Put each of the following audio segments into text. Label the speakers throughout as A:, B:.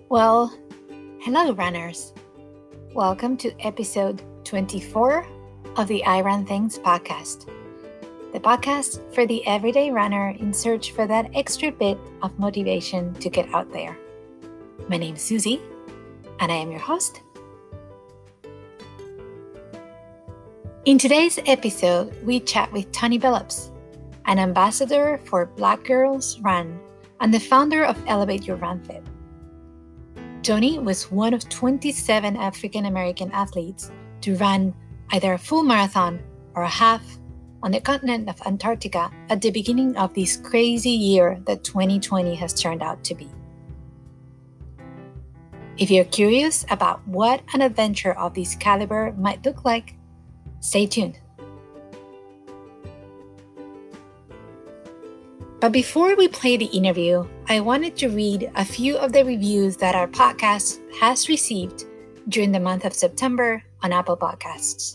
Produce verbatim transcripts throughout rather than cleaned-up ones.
A: Well, hello runners. Welcome to episode twenty-four of the I Run Things podcast. The podcast for the everyday runner in search for that extra bit of motivation to get out there. My name is Susie, and I am your host. In today's episode, we chat with Tony Billups, an ambassador for Black Girls Run and the founder of Elevate Your Run Fit. Tony was one of twenty-seven African American athletes to run either a full marathon or a half on the continent of Antarctica at the beginning of this crazy year that twenty twenty has turned out to be. If you're curious about what an adventure of this caliber might look like, stay tuned. But before we play the interview, I wanted to read a few of the reviews that our podcast has received during the month of September on Apple Podcasts.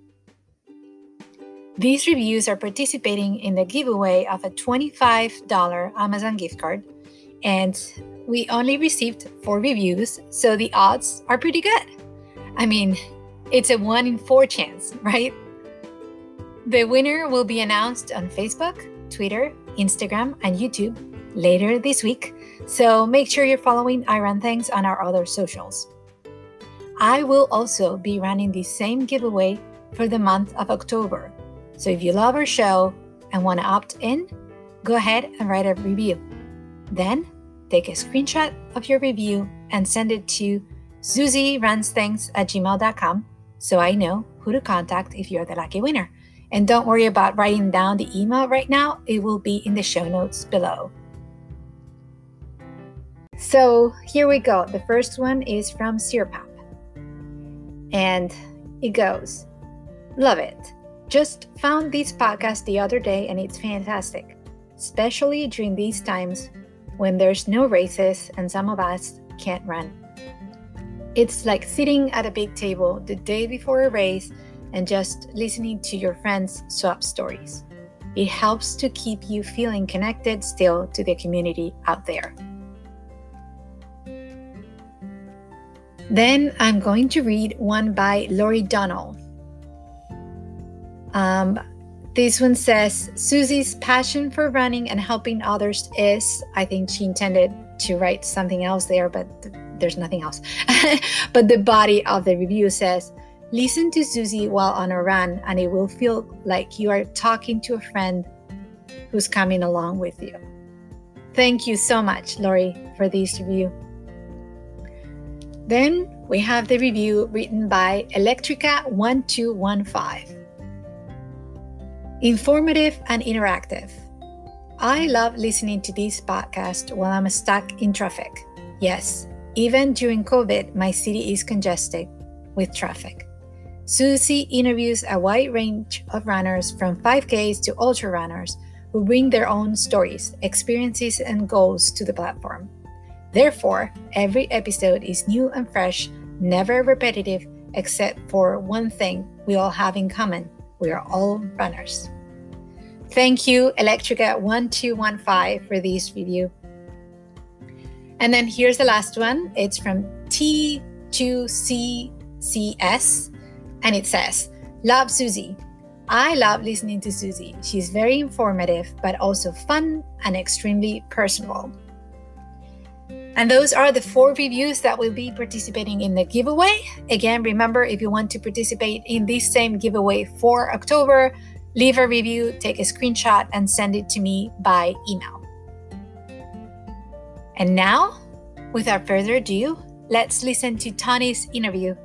A: These reviews are participating in the giveaway of a twenty-five dollars Amazon gift card, and we only received four reviews, so the odds are pretty good. I mean, it's a one in four chance, right? The winner will be announced on Facebook, Twitter, Instagram, and YouTube later this week, so make sure you're following I Run Things on our other socials. I will also be running the same giveaway for the month of October, so if you love our show and want to opt in, go ahead and write a review. Then take a screenshot of your review and send it to susierunsthings at gmail dot com so I know who to contact if you're the lucky winner. And don't worry about writing down the email right now. It will be in the show notes below. So here we go. The first one is from Sirpap. And it goes, love it. Just found this podcast the other day and it's fantastic, especially during these times when there's no races and some of us can't run. It's like sitting at a big table the day before a race and just listening to your friends swap stories. It helps to keep you feeling connected still to the community out there. Then I'm going to read one by Lori Donnell. Um, this one says, Susie's passion for running and helping others is, I think she intended to write something else there, but th- there's nothing else. But the body of the review says, listen to Susie while on a run and it will feel like you are talking to a friend who's coming along with you. Thank you so much, Lori, for this review. Then we have the review written by Electrica one two one five. Informative and interactive. I love listening to this podcast while I'm stuck in traffic. Yes, even during COVID, my city is congested with traffic. Susie interviews a wide range of runners from five Ks to ultra runners who bring their own stories, experiences, and goals to the platform. Therefore, every episode is new and fresh, never repetitive, except for one thing we all have in common. We are all runners. Thank you, Electrica one two one five, for this review. And then here's the last one. It's from T two C C S. And it says, love Susie. I love listening to Susie. She's very informative, but also fun and extremely personal. And those are the four reviews that will be participating in the giveaway. Again, remember, if you want to participate in this same giveaway for October, leave a review, take a screenshot, and send it to me by email. And now, without further ado, let's listen to Tony's interview.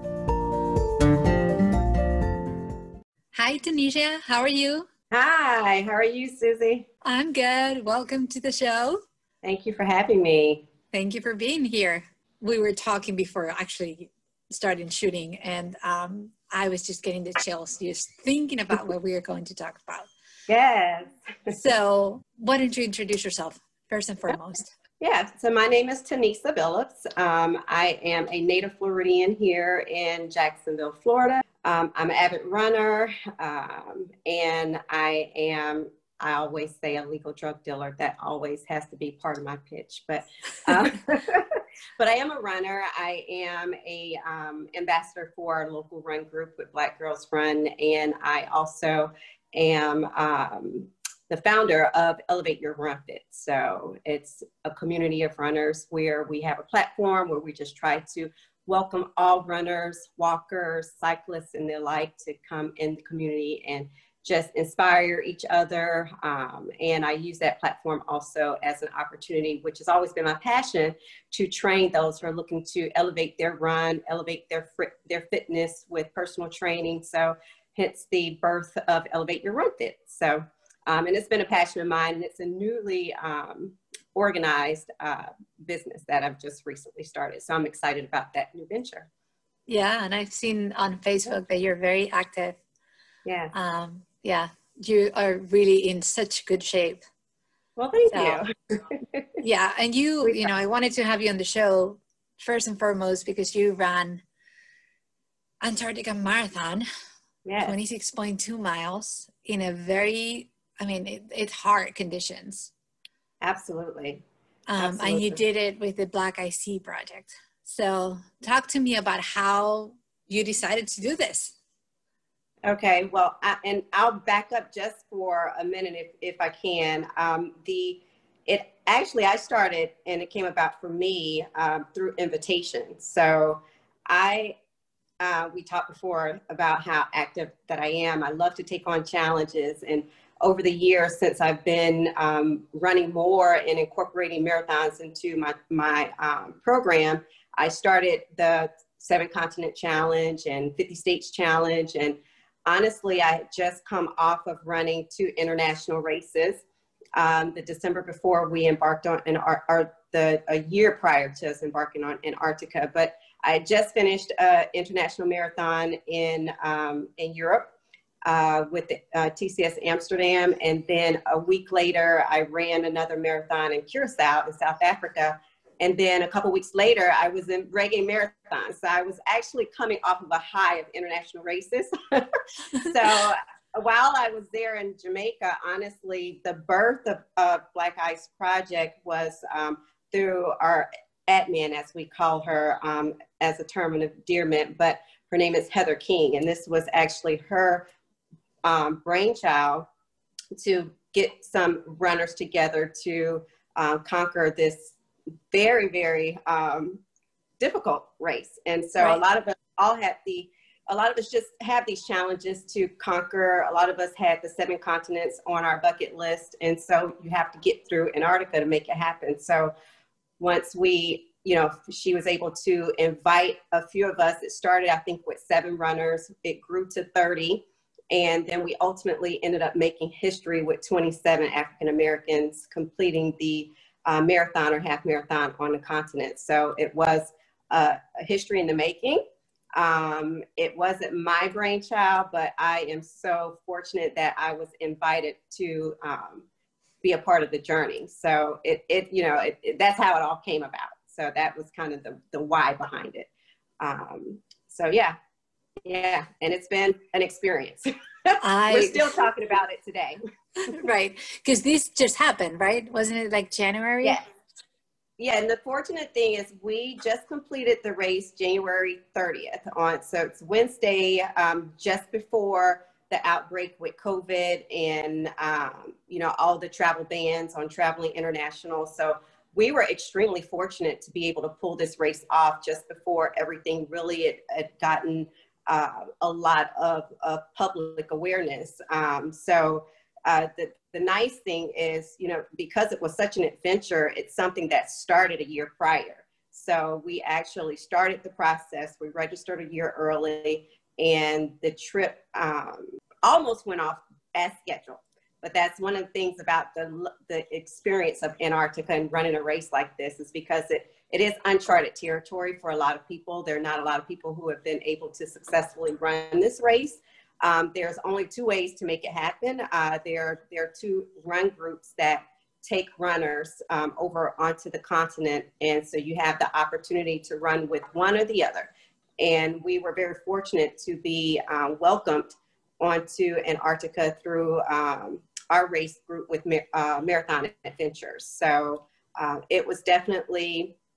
A: Hi, Tunisia. How are you?
B: Hi, how are you, Susie?
A: I'm good. Welcome to the show.
B: Thank you for having me.
A: Thank you for being here. We were talking before actually starting shooting, and um, I was just getting the chills just thinking about what we are going to talk about.
B: Yes.
A: So why don't you introduce yourself first and foremost?
B: Yeah, so my name is Tanisa Billups. Um, I am a native Floridian here in Jacksonville, Florida. Um, I'm an avid runner, um, and I am, I always say, a legal drug dealer. That always has to be part of my pitch. But um, but I am a runner. I am a um, ambassador for our local run group with Black Girls Run, and I also am um, the founder of Elevate Your Run Fit. So it's a community of runners where we have a platform where we just try to welcome all runners, walkers, cyclists, and the like to come in the community and just inspire each other. Um, and I use that platform also as an opportunity, which has always been my passion, to train those who are looking to elevate their run, elevate their, their fitness with personal training. So hence the birth of Elevate Your Run Fit. So, um, and it's been a passion of mine, and it's a newly um, organized uh, business that I've just recently started. So I'm excited about that new venture.
A: Yeah, and I've seen on Facebook that you're very active.
B: Yeah.
A: Um, yeah, you are really in such good shape.
B: Well, thank
A: so,
B: you.
A: Yeah, and you, you know, I wanted to have you on the show first and foremost because you ran Antarctica Marathon, yes. twenty-six point two miles in a very, I mean, it, it's hard conditions.
B: Absolutely.
A: Um,
B: Absolutely.
A: And you did it with the Black Ice Sea Project. So talk to me about how you decided to do this.
B: Okay, well, I, and I'll back up just for a minute if, if I can. Um, the it actually I started, and it came about for me um, through invitation. So I uh, we talked before about how active that I am. I love to take on challenges, and over the years since I've been um, running more and incorporating marathons into my my um, program, I started the Seven Continent Challenge and fifty States Challenge. And honestly, I had just come off of running two international races. Um, the December before we embarked on an our, our, the a year prior to us embarking on Antarctica, but I had just finished an international marathon in um, in Europe uh, with the uh, T C S Amsterdam, and then a week later I ran another marathon in Curacao in South Africa. And then a couple weeks later, I was in Reggae Marathon. So I was actually coming off of a high of international races. So while I was there in Jamaica, honestly, the birth of, of Black Ice Project was um, through our admin, as we call her, um, as a term of endearment, but her name is Heather King. And this was actually her um, brainchild to get some runners together to uh, conquer this very, very um, difficult race. And so right. a lot of us all had the, a lot of us just have these challenges to conquer. A lot of us had the seven continents on our bucket list. And so you have to get through Antarctica to make it happen. So once we, you know, she was able to invite a few of us. It started, I think, with seven runners. It grew to thirty. And then we ultimately ended up making history with twenty-seven African Americans completing the Uh, marathon or half marathon on the continent. So it was uh, a history in the making. Um, it wasn't my brainchild, but I am so fortunate that I was invited to um, be a part of the journey. So it, it you know, it, it, that's how it all came about. So that was kind of the, the why behind it. Um, so yeah, yeah, and it's been an experience. I, We're still talking about it today.
A: Right, because this just happened, right? Wasn't it like January?
B: Yeah. Yeah, and the fortunate thing is we just completed the race January thirtieth on, so it's Wednesday, um, just before the outbreak with COVID and, um, you know, all the travel bans on traveling international. So we were extremely fortunate to be able to pull this race off just before everything really had, had gotten uh, a lot of, of public awareness. Um, so uh, the, the nice thing is, you know, because it was such an adventure, it's something that started a year prior. So we actually started the process. We registered a year early, and the trip um, almost went off as scheduled. But that's one of the things about the, the experience of Antarctica and running a race like this, is because it, it is uncharted territory for a lot of people. There are not a lot of people who have been able to successfully run this race. Um, there's only two ways to make it happen. Uh, there, there are two run groups that take runners um, over onto the continent. And so you have the opportunity to run with one or the other. And we were very fortunate to be um, welcomed onto Antarctica through um, our race group with uh, Marathon Adventures. So uh, it was definitely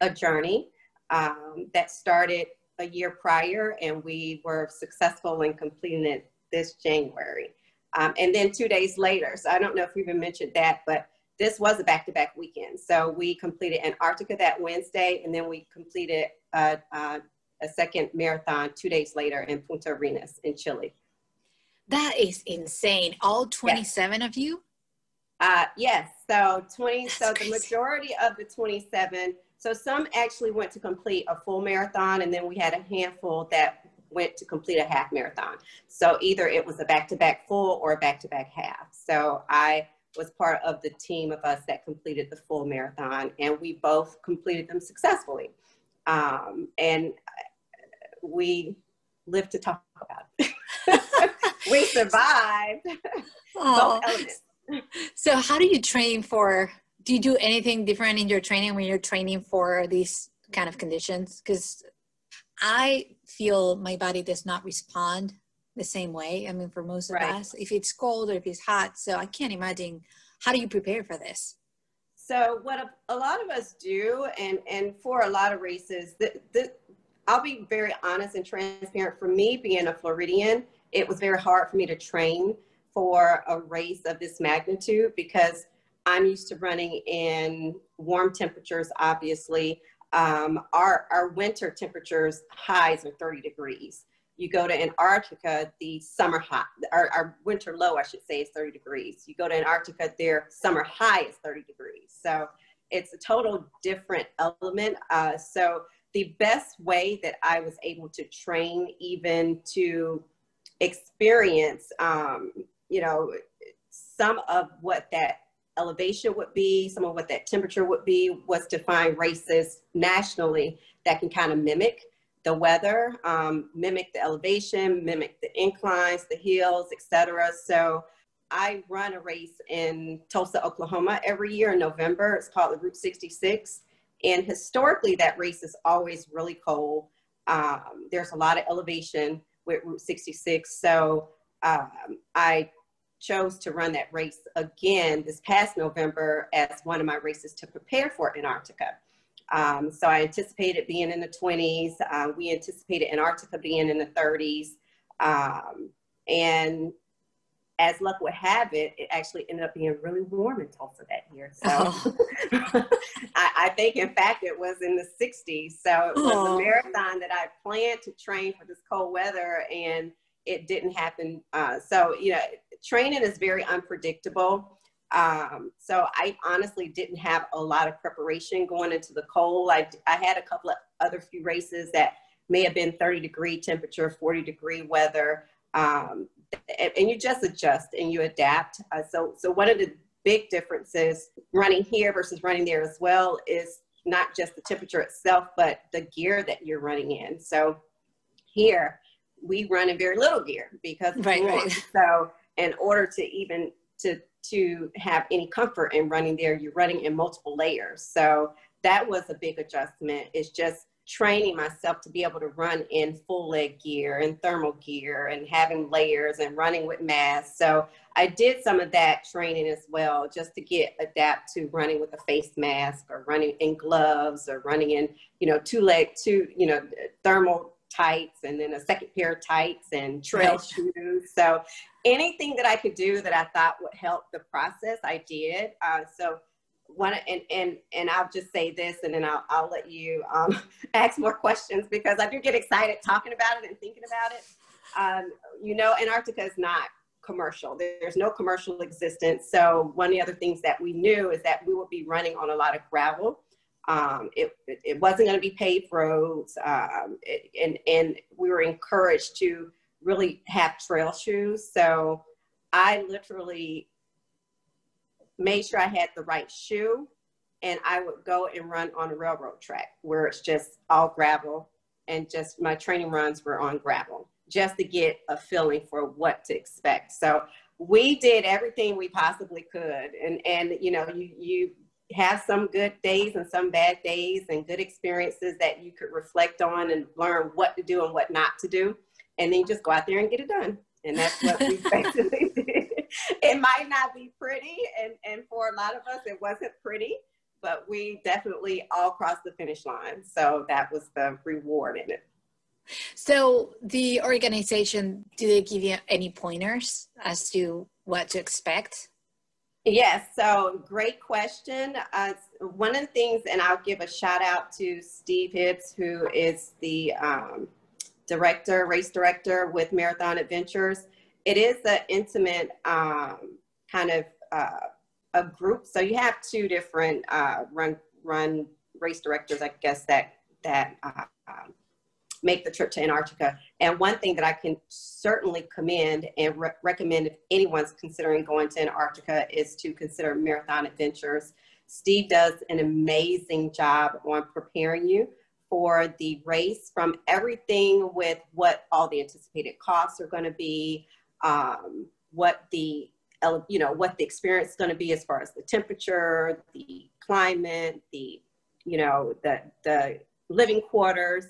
B: a journey um, that started a year prior, and we were successful in completing it this January. Um, and then two days later, so I don't know if we even mentioned that, but this was a back-to-back weekend. So we completed Antarctica that Wednesday, and then we completed a, a, a second marathon two days later in Punta Arenas in Chile.
A: That is insane. All twenty-seven yes. of you?
B: Uh, yes. So twenty.
A: That's
B: so
A: crazy.
B: The majority of the twenty-seven. So some actually went to complete a full marathon, and then we had a handful that went to complete a half marathon. So either it was a back-to-back full or a back-to-back half. So I was part of the team of us that completed the full marathon, and we both completed them successfully. Um, and we lived to talk about it. We survived both elements.
A: So how do you train for, do you do anything different in your training when you're training for these kind of conditions? Because I feel my body does not respond the same way. I mean, for most of
B: right.
A: us, if it's cold or if it's hot. So I can't imagine, how do you prepare for this?
B: So what a, a lot of us do, and, and for a lot of races, the, the, I'll be very honest and transparent. For me, being a Floridian, it was very hard for me to train for a race of this magnitude because I'm used to running in warm temperatures, obviously. Um, our, our winter temperatures highs are thirty degrees. You go to Antarctica, the summer high, our, our winter low, I should say, is thirty degrees. You go to Antarctica, their summer high is thirty degrees. So it's a total different element. Uh, so the best way that I was able to train, even to experience, um, you know, some of what that elevation would be, some of what that temperature would be, was to find races nationally that can kind of mimic the weather, um, mimic the elevation, mimic the inclines, the hills, et cetera. So I run a race in Tulsa, Oklahoma every year in November. It's called the Route sixty-six. And historically, that race is always really cold. Um, there's a lot of elevation with Route sixty-six. So um, I chose to run that race again this past November as one of my races to prepare for Antarctica. Um, so I anticipated being in the twenties. Uh, we anticipated Antarctica being in the thirties. Um, and as luck would have it, it actually ended up being really warm in Tulsa that year. So oh. I, I think, in fact, it was in the sixties. So it was oh. a marathon that I planned to train for this cold weather, and it didn't happen. Uh, so, you know, training is very unpredictable. Um, so I honestly didn't have a lot of preparation going into the cold. I, I had a couple of other few races that may have been thirty degree temperature, forty degree weather. Um, and, and you just adjust and you adapt. Uh, so, so one of the big differences running here versus running there as well is not just the temperature itself, but the gear that you're running in. So here we run in very little gear because it's
A: right,
B: warm.
A: Right.
B: So in order to even to to have any comfort in running there, you're running in multiple layers. So that was a big adjustment. It's just training myself to be able to run in full leg gear and thermal gear and having layers and running with masks. So I did some of that training as well, just to get adapt to running with a face mask or running in gloves or running in, you know, two leg, two, you know, thermal tights and then a second pair of tights and trail right. shoes. So anything that I could do that I thought would help the process, I did. Uh, so one, and, and, and I'll just say this, and then I'll, I'll let you um, ask more questions, because I do get excited talking about it and thinking about it. Um, you know, Antarctica is not commercial. There's no commercial existence. So one of the other things that we knew is that we would be running on a lot of gravel. Um, it, it wasn't going to be paved roads. Um, it, and, and we were encouraged to really have trail shoes. So I literally made sure I had the right shoe, and I would go and run on a railroad track where it's just all gravel, and just my training runs were on gravel, just to get a feeling for what to expect. So we did everything we possibly could. And, and you know, you, you have some good days and some bad days and good experiences that you could reflect on and learn what to do and what not to do. And then you just go out there and get it done. And that's what we basically did. It might not be pretty. And, and for a lot of us, it wasn't pretty. but we definitely all crossed the finish line. So that was the reward in it.
A: So the organization, do they give you any pointers as to what to expect?
B: Yes, so great question. Uh, one of the things, and I'll give a shout out to Steve Hibbs, who is the um, director, race director with Marathon Adventures. It is an intimate um, kind of uh, a group. So you have two different uh, run run race directors, I guess, that that uh, um, make the trip to Antarctica. And one thing that I can certainly commend and re recommend if anyone's considering going to Antarctica is to consider Marathon Adventures. Steve does an amazing job on preparing you for the race, from everything with what all the anticipated costs are going to be, um, what the you know what the experience is going to be as far as the temperature, the climate, the you know the the living quarters.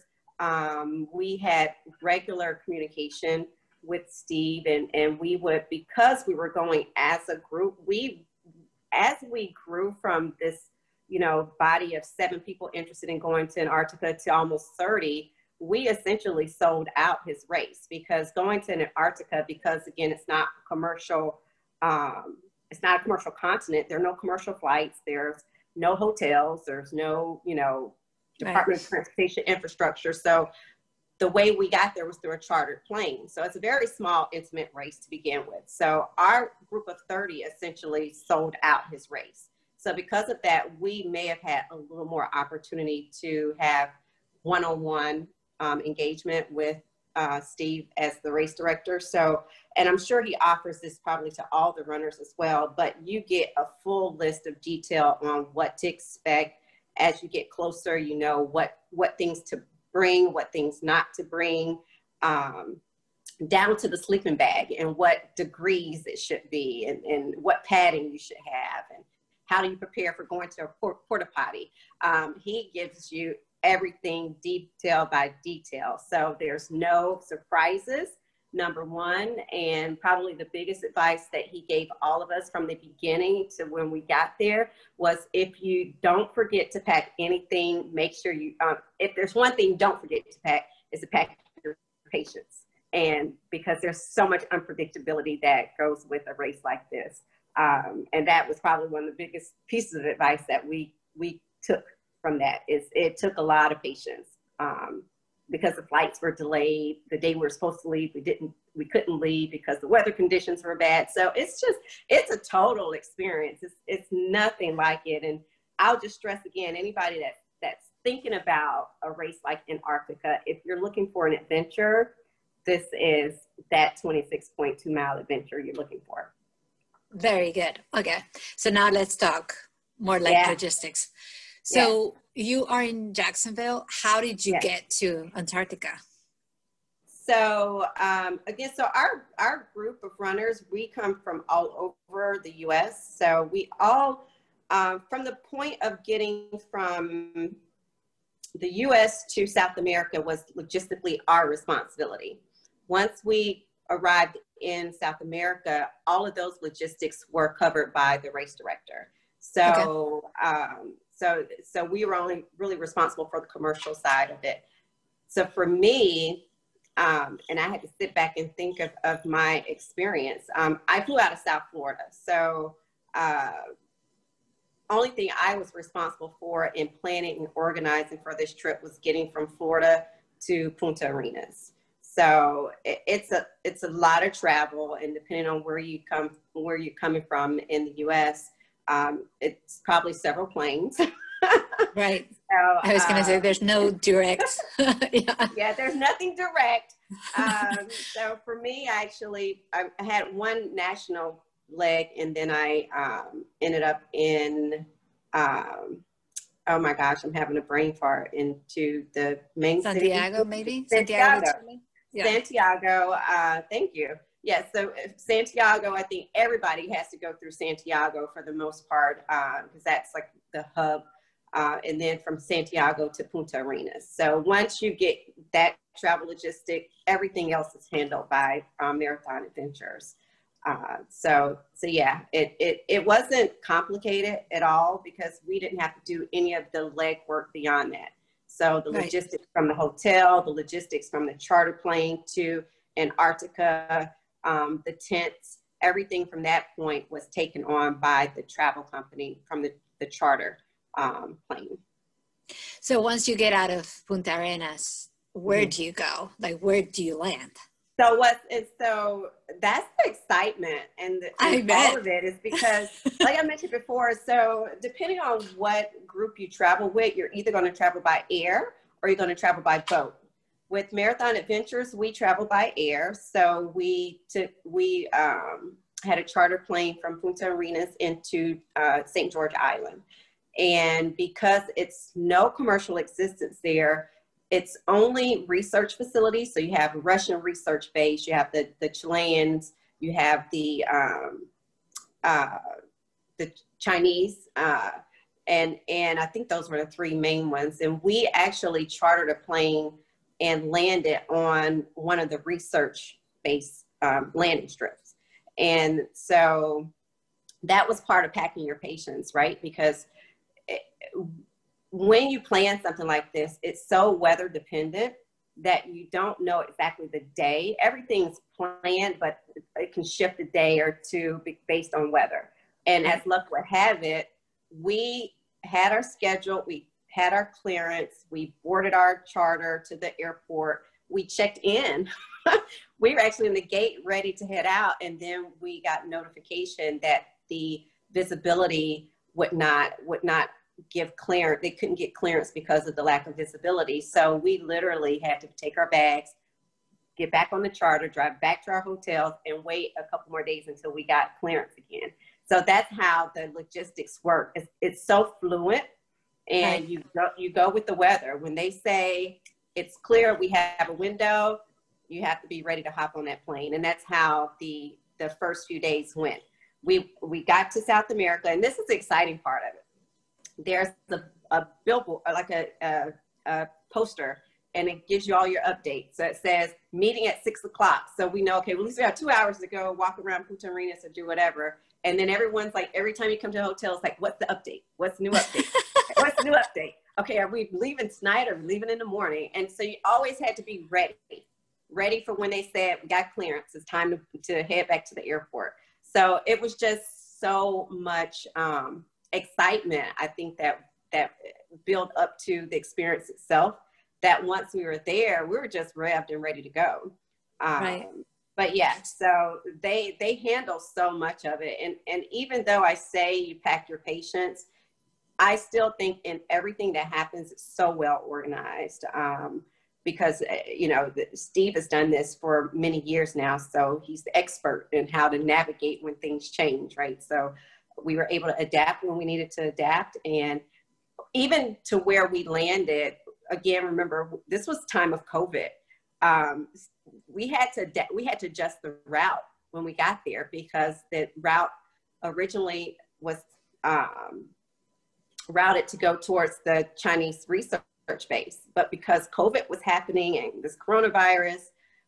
B: Um, we had regular communication with Steve, and, and we would, because we were going as a group, we, as we grew from this, you know, body of seven people interested in going to Antarctica to almost thirty, we essentially sold out his race, because going to Antarctica, because again, it's not commercial, um, it's not a commercial continent. There are no commercial flights. There's no hotels. There's no, you know, Department of Transportation infrastructure. So the way we got there was through a chartered plane. So it's a very small, intimate race to begin with. So our group of thirty essentially sold out his race. So because of that, we may have had a little more opportunity to have one-on-one um, engagement with uh, Steve as the race director. So, and I'm sure he offers this probably to all the runners as well, but you get a full list of detail on what to expect. As you get closer, you know what, what things to bring, what things not to bring, um, down to the sleeping bag and what degrees it should be, and, and what padding you should have, and how do you prepare for going to a port porta potty. Um, he gives you everything detail by detail. So there's no surprises, number one. And probably the biggest advice that he gave all of us from the beginning to when we got there was, if you don't forget to pack anything, make sure you, um, if there's one thing don't forget to pack, is to pack your patience. And because there's so much unpredictability that goes with a race like this. Um, and that was probably one of the biggest pieces of advice that we, we took from that, is it took a lot of patience. Um, because the flights were delayed, the day we were supposed to leave, we didn't, we couldn't leave because the weather conditions were bad. So it's just, it's a total experience. It's, it's nothing like it. And I'll just stress again, anybody that, that's thinking about a race like Antarctica, if you're looking for an adventure, this is that twenty-six point two mile adventure you're looking for.
A: Very good. Okay. So now let's talk more like yeah. logistics. So yeah. you are in Jacksonville. How did you yes. get to Antarctica?
B: So um, again, so our, our group of runners, we come from all over the U S. So we all, um, from the point of getting from the U S to South America was logistically our responsibility. Once we arrived in South America, all of those logistics were covered by the race director. So, okay. um, so, so we were only really responsible for the commercial side of it. So for me, um, and I had to sit back and think of, of my experience. Um, I flew out of South Florida. So, uh, only thing I was responsible for in planning and organizing for this trip was getting from Florida to Punta Arenas. So it, it's a it's a lot of travel, and depending on where you come where you're coming from in the U S, um, it's probably several planes.
A: Right. So, I was going to um, say there's no direct.
B: yeah. yeah, there's nothing direct. Um, so for me, actually, I, I had one national leg, and then I um, ended up in, um, oh my gosh, I'm having a brain fart, into the main
A: Santiago,
B: city.
A: maybe?
B: Santiago.
A: Santiago, yeah.
B: Santiago, uh, thank you. Yes, yeah, so Santiago, I think everybody has to go through Santiago for the most part, because uh, that's like the hub. Uh, and then from Santiago to Punta Arenas. So once you get that travel logistic, everything else is handled by um, Marathon Adventures. Uh, so, so yeah, it, it, it wasn't complicated at all because we didn't have to do any of the legwork beyond that. So the
A: Right.
B: logistics from the hotel, the logistics from the charter plane to Antarctica, um, the tents, everything from that point was taken on by the travel company from the, the charter um, plane.
A: So once you get out of Punta Arenas, where mm-hmm. do you go? Like, where do you land?
B: So what is so that's the excitement and, the, and all of it is because, like I mentioned before, so depending on what group you travel with, you're either going to travel by air or you're going to travel by boat. With Marathon Adventures, we travel by air. So we took we um, had a charter plane from Punta Arenas into uh, Saint George Island, and because it's no commercial existence there. It's only research facilities. So you have a Russian research base, you have the, the Chileans, you have the, um, uh, the Chinese, uh, and, and I think those were the three main ones. And we actually chartered a plane and landed on one of the research base um, landing strips. And so that was part of packing your patience, right? Because it, when you plan something like this, it's so weather dependent that you don't know exactly the day. Everything's planned, but it can shift a day or two based on weather. And as luck would have it, we had our schedule, we had our clearance, we boarded our charter to the airport, we checked in. We were actually in the gate ready to head out, and then we got notification that the visibility would not, would not give clearance. They couldn't get clearance because of the lack of visibility. So we literally had to take our bags, get back on the charter, drive back to our hotels, and wait a couple more days until we got clearance again. So that's how the logistics work. It's, it's so fluent, and right. you go, you go with the weather. When they say it's clear, we have a window, you have to be ready to hop on that plane. And that's how the the first few days went. We we got to South America, and this is the exciting part of it. There's a, a billboard, like a, a, a poster, and it gives you all your updates. So it says meeting at six o'clock. So we know, okay, well, at least we have two hours to go walk around Punta Arenas or do whatever. And then everyone's like, every time you come to a hotel, it's like, what's the update? What's the new update? What's the new update? Okay, are we leaving tonight or leaving in the morning? And so you always had to be ready, ready for when they said, we got clearance, it's time to, to head back to the airport. So it was just so much, um, excitement, I think, that that built up to the experience itself, that once we were there, we were just revved and ready to go. Um, right. But yeah, so they they handle so much of it. And, and even though I say you pack your patience, I still think in everything that happens, it's so well organized. Um, because, you know, Steve has done this for many years now. So he's the expert in how to navigate when things change, right? So we were able to adapt when we needed to adapt. And even to where we landed, again, remember, this was time of COVID. Um, we had to, we had to adjust the route when we got there, because the route originally was um, routed to go towards the Chinese research base. But because COVID was happening and this coronavirus,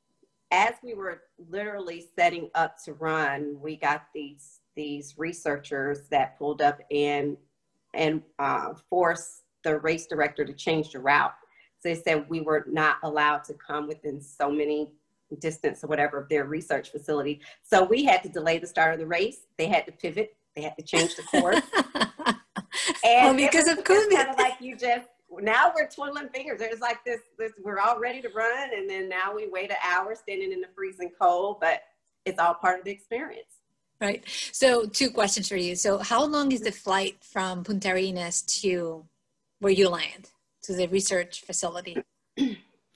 B: as we were literally setting up to run, we got these these researchers that pulled up and and uh, forced the race director to change the route. So they said we were not allowed to come within so many distance or whatever of their research facility. So we had to delay the start of the race. They had to pivot. They had to change the course. And well, because of COVID, kind of like you just, now we're twiddling fingers. There's like this, this, we're all ready to run. And then now we wait an hour standing in the freezing cold, but it's all part of the experience.
A: Right. So two questions for you. So how long is the flight from Punta Arenas to where you land, to the research facility?
B: Uh,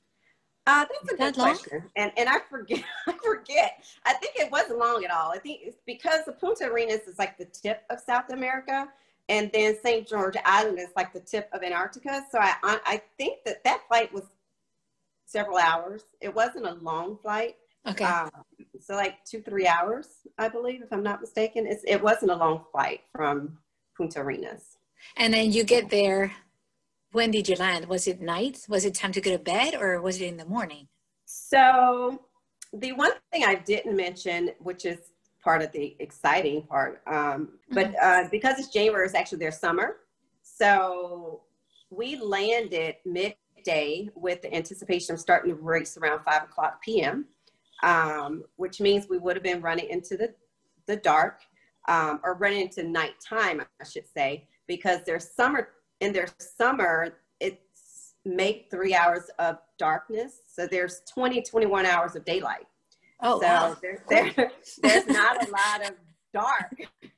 B: that's a good question. And and I forget, I forget. I think it wasn't long at all. I think it's because the Punta Arenas is like the tip of South America, and then Saint George Island is like the tip of Antarctica. So I I think that that flight was several hours. It wasn't a long flight.
A: Okay.
B: Um, so like two, three hours, I believe, if I'm not mistaken. It's, it wasn't a long flight from Punta Arenas.
A: And then you get there. When did you land? Was it night? Was it time to go to bed, or was it in the morning?
B: So the one thing I didn't mention, which is part of the exciting part. Um, but uh, because it's January, it's actually their summer. So we landed midday with the anticipation of starting the race around five o'clock p m, um, which means we would have been running into the, the dark, um, or running into nighttime, I should say, because their summer, in their summer, it's make three hours of darkness. So there's twenty, twenty-one hours of daylight.
A: Oh,
B: so
A: wow.
B: there, there, there's not a lot of dark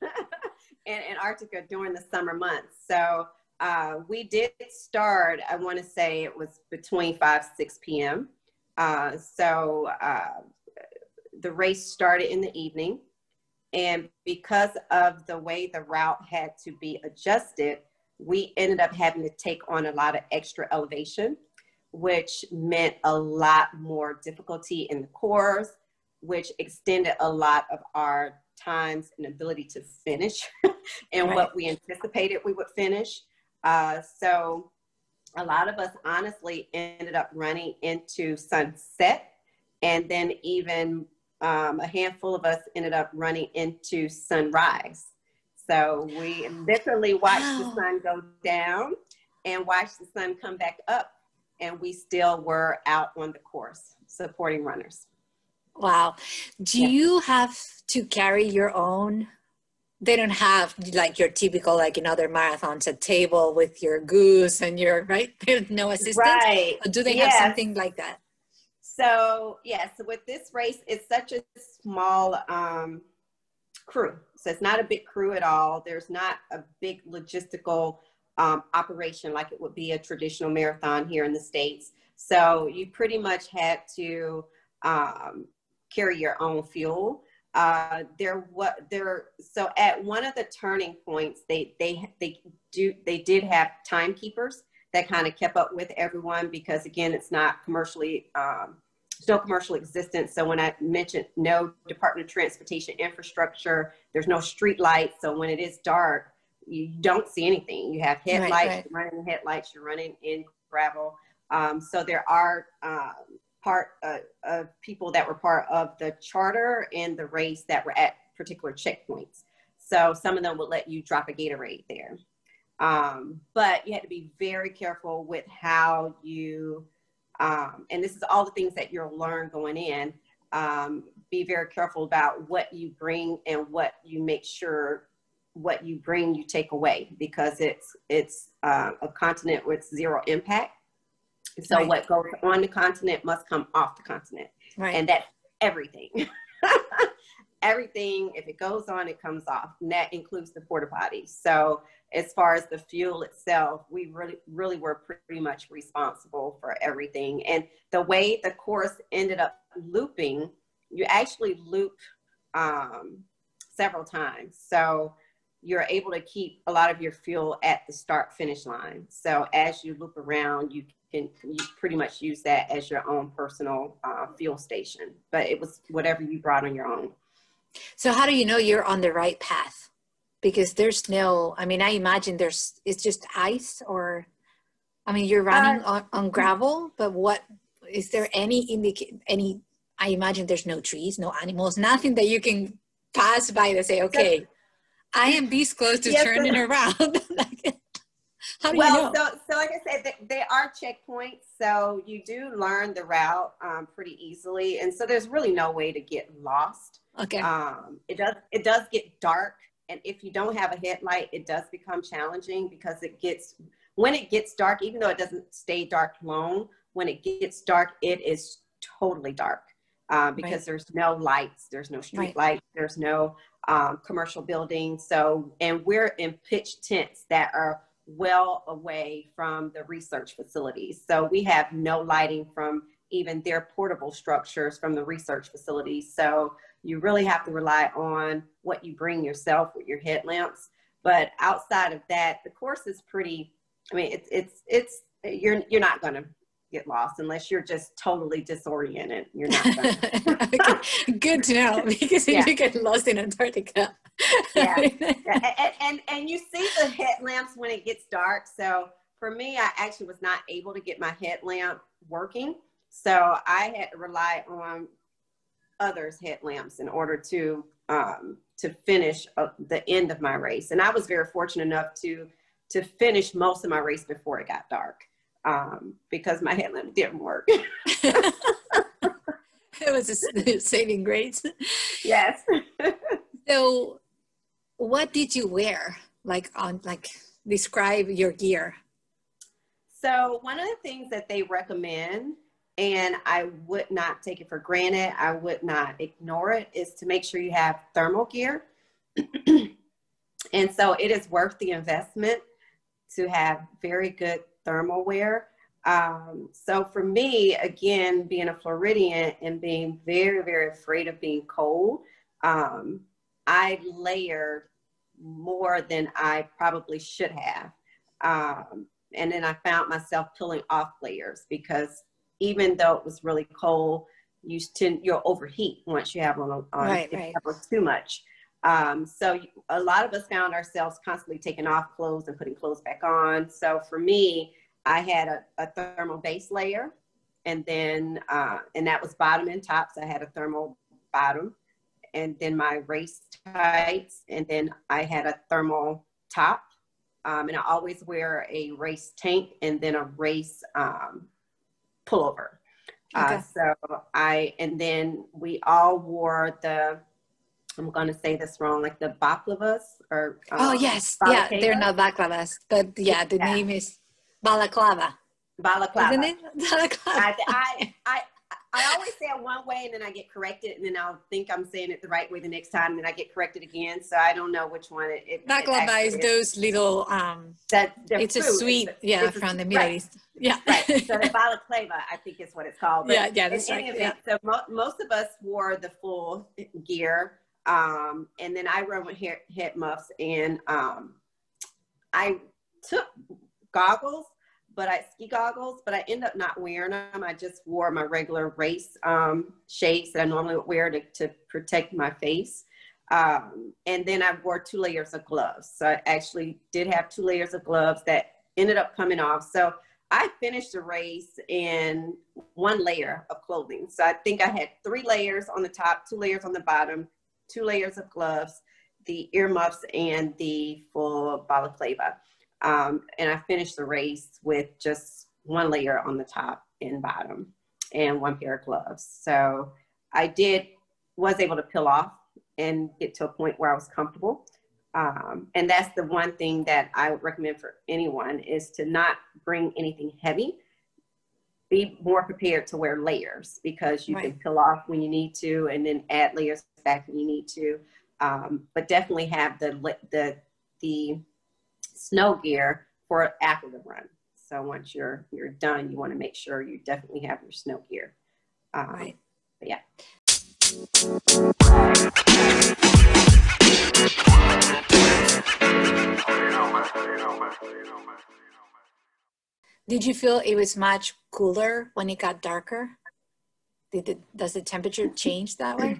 B: in Antarctica during the summer months. So uh, we did start, I want to say it was between five, six p m Uh, so uh, the race started in the evening. And because of the way the route had to be adjusted, we ended up having to take on a lot of extra elevation, which meant a lot more difficulty in the course, which extended a lot of our times and ability to finish and
A: Right.
B: what we anticipated we would finish. Uh, so a lot of us honestly ended up running into sunset, and then even um, a handful of us ended up running into sunrise. So we literally watched
A: Wow.
B: the sun go down and watched the sun come back up, and we still were out on the course supporting runners.
A: Wow. Do
B: Yeah.
A: you have to carry your own? They don't have like your typical, like in other marathons, a table with your goose and your, right? There's no assistance.
B: Right.
A: Or do they
B: Yes.
A: have something like that?
B: So, yeah, so with this race, it's such a small um, crew. So it's not a big crew at all. There's not a big logistical um, operation like it would be a traditional marathon here in the States. So you pretty much had to um, carry your own fuel. Uh, there, what there, so at one of the turning points, they, they, they do, they did have timekeepers that kind of kept up with everyone, because again, it's not commercially, um, there's no commercial existence. So when I mentioned no Department of Transportation infrastructure, there's no street lights. So when it is dark, you don't see anything. You have headlights,
A: Right, right.
B: you're running headlights, you're running in gravel. Um, so there are um, part uh, of people that were part of the charter and the race that were at particular checkpoints. So some of them would let you drop a Gatorade there. Um, but you had to be very careful with how you, um, and this is all the things that you'll learn going in, um, be very careful about what you bring and what you make sure what you bring you take away, because it's, it's uh, a continent with zero impact. So
A: Right.
B: what goes on the continent must come off the continent.
A: Right.
B: And that's everything. Everything, if it goes on, it comes off. And that includes the porta potties. So as far as the fuel itself, we really, really were pretty much responsible for everything. And the way the course ended up looping, you actually loop um, several times. So you're able to keep a lot of your fuel at the start finish line. So as you loop around, you can you pretty much use that as your own personal uh, fuel station. But it was whatever you brought on your own.
A: So how do you know you're on the right path? Because there's no, I mean, I imagine there's, it's just ice, or, I mean, you're running
B: Uh,
A: on, on gravel, but what, is there any indicate, any, I imagine there's no trees, no animals, nothing that you can pass by to say, okay, I am this close to
B: Yes,
A: turning
B: so-
A: around. Like, how do
B: well,
A: you know?
B: so so like I said, they, they are checkpoints, so you do learn the route um, pretty easily, and so there's really no way to get lost.
A: Okay.
B: Um, it does it does get dark, and if you don't have a headlight, it does become challenging, because it gets when it gets dark, even though it doesn't stay dark long, when it gets dark, it is totally dark uh, because
A: Right.
B: there's no lights, there's no street
A: Right.
B: lights, there's no um, commercial buildings. So, and we're in pitch tents that are well away from the research facilities. So we have no lighting from even their portable structures from the research facilities. So you really have to rely on what you bring yourself with your headlamps. But outside of that, the course is pretty, I mean, it's, it's, it's, you're, you're not going to get lost unless you're just totally disoriented. You're not going to.
A: Okay. Good to know, because if
B: Yeah.
A: you get lost in Antarctica.
B: Yeah. and, and, and you see the headlamps when it gets dark. So for me, I actually was not able to get my headlamp working. So I had to rely on others' headlamps in order to um, to finish uh, the end of my race. And I was very fortunate enough to, to finish most of my race before it got dark, um, because my headlamp didn't work.
A: It was a saving grace.
B: Yes.
A: So what did you wear? Like on, like describe your gear.
B: So one of the things that they recommend, and I would not take it for granted, I would not ignore it, is to make sure you have thermal gear. And so it is worth the investment to have very good thermal wear. Um, so for me, again, being a Floridian and being very, very afraid of being cold, um, I layered more than I probably should have. Um, and then I found myself pulling off layers, because even though it was really cold, you tend, you'll overheat once you have on, on
A: Right,
B: if
A: right.
B: you have on too much. Um, so a lot of us found ourselves constantly taking off clothes and putting clothes back on. So for me, I had a, a thermal base layer, and then, uh, and that was bottom and top. So I had a thermal bottom, and then my race tights, and then I had a thermal top. Um, and I always wear a race tank and then a race um, pullover.
A: Okay.
B: Uh, so I, and then we all wore the, I'm going to say this wrong, like the baklavas or. Um,
A: Oh yes. Yeah. They're not baklavas, but yeah, the
B: yeah.
A: name is balaclava.
B: Balaclava.
A: Isn't it? Balaclava.
B: I, I, I, I always say it one way and then I get corrected, and then I'll think I'm saying it the right way the next time, and then I get corrected again. So I don't know which one it, it
A: Baklava
B: it
A: is
B: is.
A: those little, um,
B: That
A: it's
B: fruit.
A: a sweet,
B: it's a,
A: yeah,
B: it's a,
A: from the Middle
B: right.
A: East. Yeah.
B: Right. So the balaclava, I think is what it's called. But
A: yeah, yeah, that's
B: in
A: right.
B: any
A: Yeah.
B: event, so mo most of us wore the full gear. Um, and then I run with hair, head muffs, and um, I took goggles, but I ski goggles, but I ended up not wearing them. I just wore my regular race um, shades that I normally would wear to, to protect my face. Um, and then I wore two layers of gloves. So I actually did have two layers of gloves that ended up coming off. So I finished the race in one layer of clothing. So I think I had three layers on the top, two layers on the bottom, two layers of gloves, the earmuffs, and the full balaclava. Um, and I finished the race with just one layer on the top and bottom and one pair of gloves. So I did, was able to peel off and get to a point where I was comfortable. Um, and that's the one thing that I would recommend for anyone, is to not bring anything heavy. Be more prepared to wear layers, because you right. can peel off when you need to and then add layers back when you need to. Um, but definitely have the, the, the snow gear for after the run. So once you're, you're done, you want to make sure you definitely have your snow gear. Um, right. But yeah.
A: Did you feel it was much cooler when it got darker? Did it, does the temperature change that way?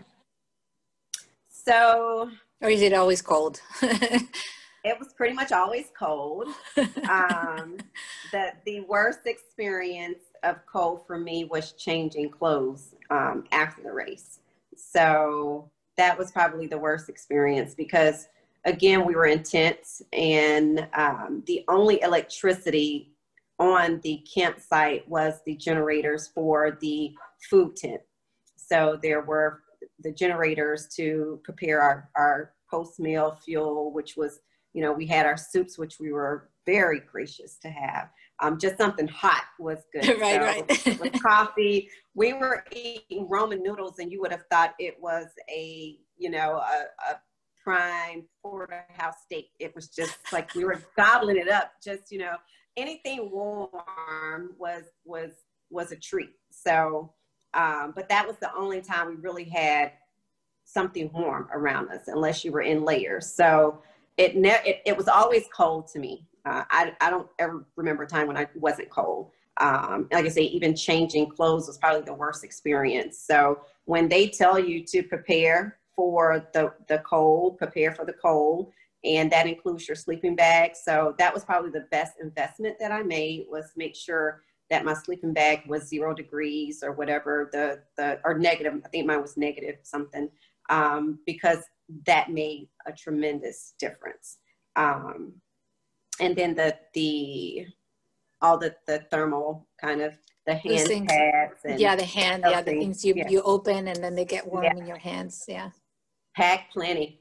B: So,
A: or is it always cold?
B: It was pretty much always cold. Um, the, the worst experience of cold for me was changing clothes um, after the race. So that was probably the worst experience, because again, we were in tents, and um, the only electricity on the campsite was the generators for the food tent. So there were the generators to prepare our, our post-meal fuel, which was, you know, we had our soups, which we were very gracious to have. Um, just something hot was good.
A: right,
B: so
A: right.
B: With coffee, we were eating Roman noodles, and you would have thought it was a, you know, a, a prime porterhouse steak. It was just like we were gobbling it up. Just, you know, anything warm was was was a treat. So, um, but that was the only time we really had something warm around us, unless you were in layers. So it ne it, it was always cold to me. Uh, I I don't ever remember a time when I wasn't cold. Um, like I say, even changing clothes was probably the worst experience. So when they tell you to prepare for the the cold, prepare for the cold. And that includes your sleeping bag. So that was probably the best investment that I made, was make sure that my sleeping bag was zero degrees or whatever the, the or negative. I think mine was negative something, um, because that made a tremendous difference. Um, and then the, the, all the, the thermal kind of the hand pads and
A: yeah, the hand, yeah, the
B: things.
A: things you,
B: yeah.
A: you open and then they get warm
B: yeah.
A: in your hands. Yeah.
B: Pack plenty.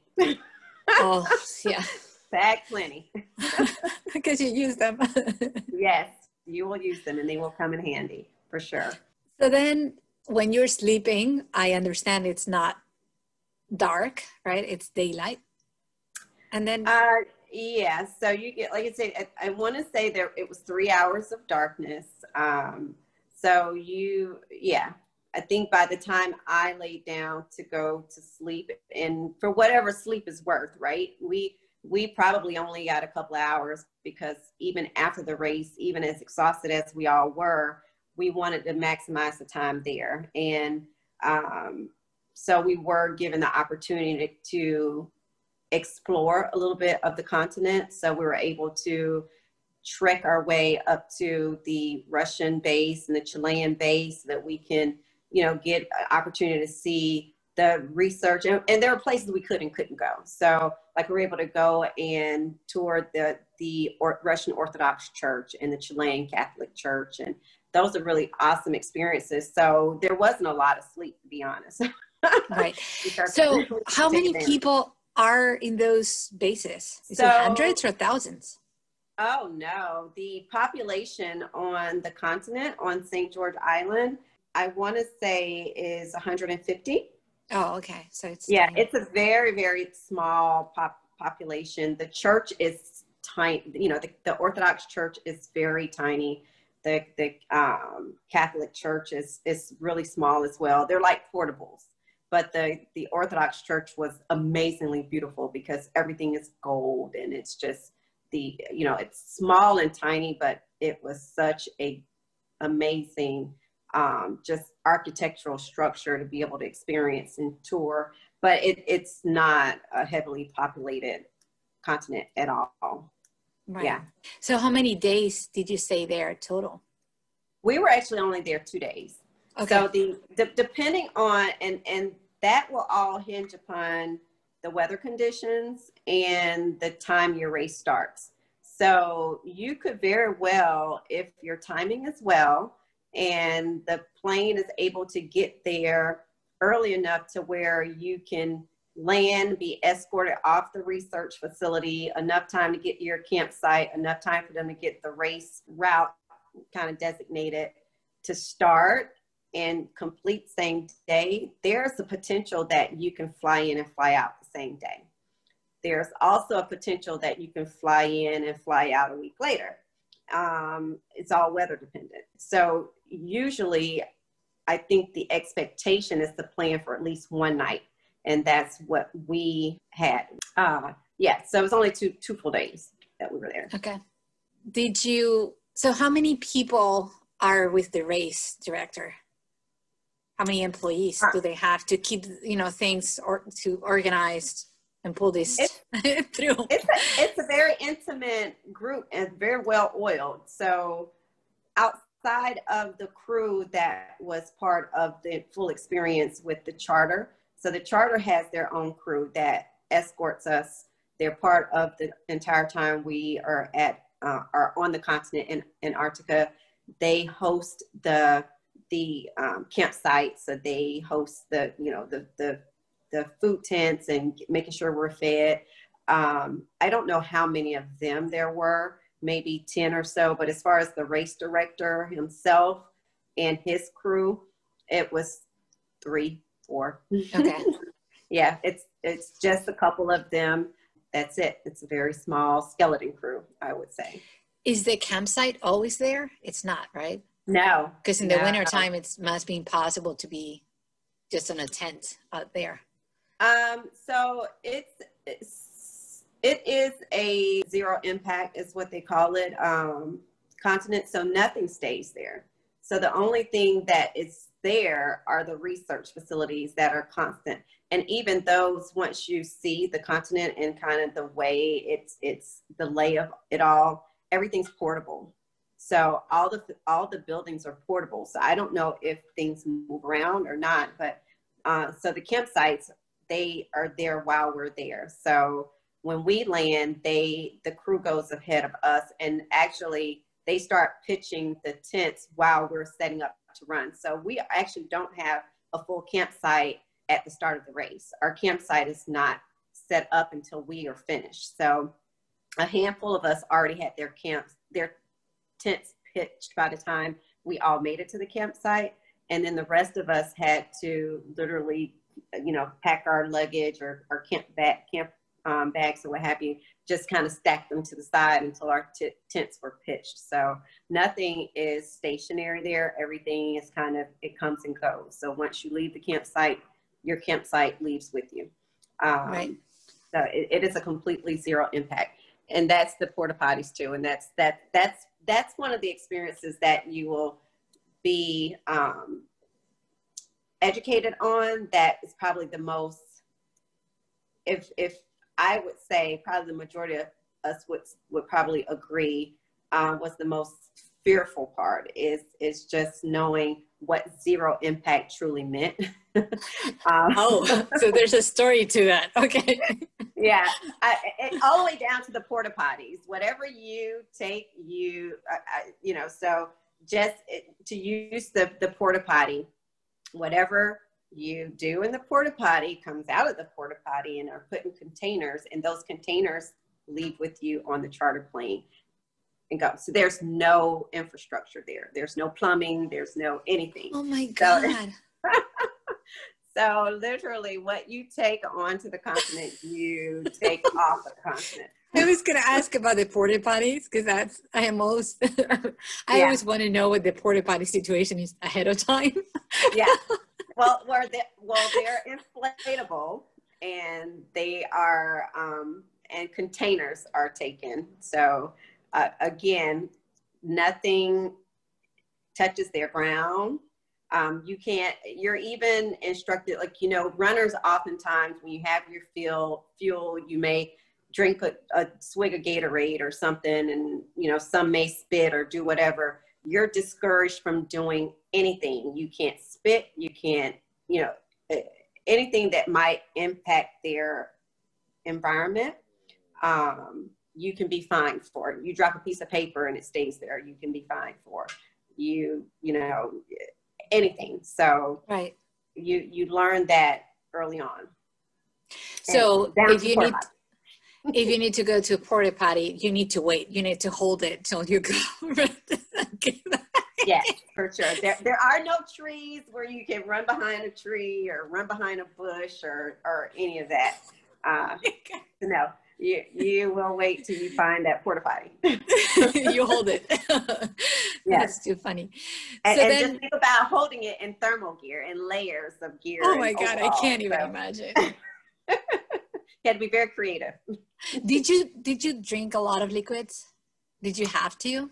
A: Oh, yeah.
B: Pack plenty.
A: Because you use them.
B: Yes, you will use them and they will come in handy for sure.
A: So then when you're sleeping, I understand it's not dark, right? It's daylight. And then
B: uh yeah, so you get, like I said, I, I want to say there it was three hours of darkness. Um so you yeah I think by the time I laid down to go to sleep, and for whatever sleep is worth, right, we we probably only got a couple of hours, because even after the race, even as exhausted as we all were, we wanted to maximize the time there. And um so we were given the opportunity to explore a little bit of the continent. So we were able to trek our way up to the Russian base and the Chilean base, so that we can, you know, get an opportunity to see the research. And, and there were places we could and couldn't go. So like we were able to go and tour the, the or, Russian Orthodox Church and the Chilean Catholic Church. And those are really awesome experiences. So there wasn't a lot of sleep, to be honest.
A: Right. So how many people are in those bases? Is
B: so,
A: it hundreds or thousands?
B: Oh no, the population on the continent, on Saint George Island, I want to say is one hundred fifty.
A: Oh, okay. So it's
B: yeah,
A: tiny.
B: It's a very, very small pop population. The church is tiny. You know, the, the Orthodox Church is very tiny. The the um, Catholic Church is is really small as well. They're like portables. But the, the Orthodox Church was amazingly beautiful, because everything is gold, and it's just the, you know, it's small and tiny, but it was such a amazing, um, just architectural structure to be able to experience and tour. But it, it's not a heavily populated continent at all.
A: Right.
B: Yeah.
A: So how many days did you stay there total?
B: We were actually only there two days. Okay. So the, the depending on, and, and that will all hinge upon the weather conditions and the time your race starts. So you could very well, if your timing is well and the plane is able to get there early enough to where you can land, be escorted off the research facility, enough time to get to your campsite, enough time for them to get the race route kind of designated to start and complete same day, there's a potential that you can fly in and fly out the same day. There's also a potential that you can fly in and fly out a week later. Um, it's all weather dependent. So usually I think the expectation is to plan for at least one night. And that's what we had. Uh, yeah, so it was only two, two full days that we were there.
A: Okay. Did you, so how many people are with the race director? How many employees do they have to keep, you know, things or to organized and pull this
B: it's,
A: through?
B: It's a, it's a very intimate group and very well oiled. So outside of the crew that was part of the full experience with the charter, so the charter has their own crew that escorts us. They're part of the entire time we are at, uh, are on the continent in Antarctica. They host the the um, campsite, so they host the, you know, the the the food tents and making sure we're fed. Um, I don't know how many of them there were, maybe ten or so, but as far as the race director himself and his crew, it was three, four.
A: Okay.
B: Yeah, it's it's just a couple of them. That's it. It's a very small skeleton crew, I would say.
A: Is the campsite always there? It's not, right?
B: No.
A: Because in the
B: no.
A: winter time, it must be impossible to be just in a tent out there.
B: Um, so it's, it's, it is a zero impact is what they call it, um, continent. So nothing stays there. So the only thing that is there are the research facilities that are constant. And even those, once you see the continent and kind of the way it's, it's the lay of it all, everything's portable. So all the, all the buildings are portable. So I don't know if things move around or not, but uh, so the campsites they are there while we're there. So when we land, they, the crew goes ahead of us, and actually they start pitching the tents while we're setting up to run. So we actually don't have a full campsite at the start of the race. Our campsite is not set up until we are finished. So a handful of us already had their camps, their tents pitched by the time we all made it to the campsite. And then the rest of us had to literally, you know, pack our luggage or, or camp bag, camp um, bags or what have you, just kind of stack them to the side until our t- tents were pitched. So nothing is stationary there. Everything is kind of, it comes and goes. So once you leave the campsite, your campsite leaves with you. Um,
A: Right.
B: So it, it is a completely zero impact. And that's the porta potties too. And that's, that, that's, that's one of the experiences that you will be um, educated on. That is probably the most, if, if I would say probably the majority of us would, would probably agree uh, was the most fearful part is, is just knowing what zero impact truly meant. um,
A: Oh, so there's a story to that. Okay.
B: Yeah, I, it, all the way down to the porta potties. Whatever you take, you, uh, I, you know, so just it, to use the, the porta potty, whatever you do in the porta potty comes out of the porta potty and are put in containers, and those containers leave with you on the charter plane and go. So there's no infrastructure there. There's no plumbing. There's no anything.
A: Oh my God.
B: So, so literally what you take onto the continent, you take off the continent.
A: I was going to ask about the porta potties because that's, I am always, I
B: Yeah.
A: always want to know what the porta potty situation is ahead of time.
B: Yeah. Well, where they, well, they're inflatable, and they are, um, and containers are taken. So uh, again, nothing touches their ground. Um, you can't, you're even instructed, like, you know, runners oftentimes when you have your fuel, fuel, you may drink a, a swig of Gatorade or something, and, you know, some may spit or do whatever. You're discouraged from doing anything. You can't spit, you can't, you know, anything that might impact their environment. Um, you can be fined for it. You drop a piece of paper and it stays there, you can be fined for it. You, you know, anything. So
A: Right.
B: you, you learn that early on.
A: So
B: down
A: if
B: to
A: you
B: porta
A: need,
B: potty.
A: if you need to go to a porta potty, you need to wait. You need to hold it till you go. Okay.
B: Yes, for sure. There, there are no trees where you can run behind a tree or run behind a bush or, or any of that. Uh, no, you, you will wait till you find that porta potty.
A: You hold it.
B: Yes.
A: That's too funny.
B: And,
A: So
B: and
A: then,
B: just think about holding it in thermal gear and layers of gear.
A: oh my
B: and
A: God, I
B: overalls.
A: can't even
B: So
A: imagine.
B: you had to be very creative.
A: Did you, did you drink a lot of liquids? Did you have to?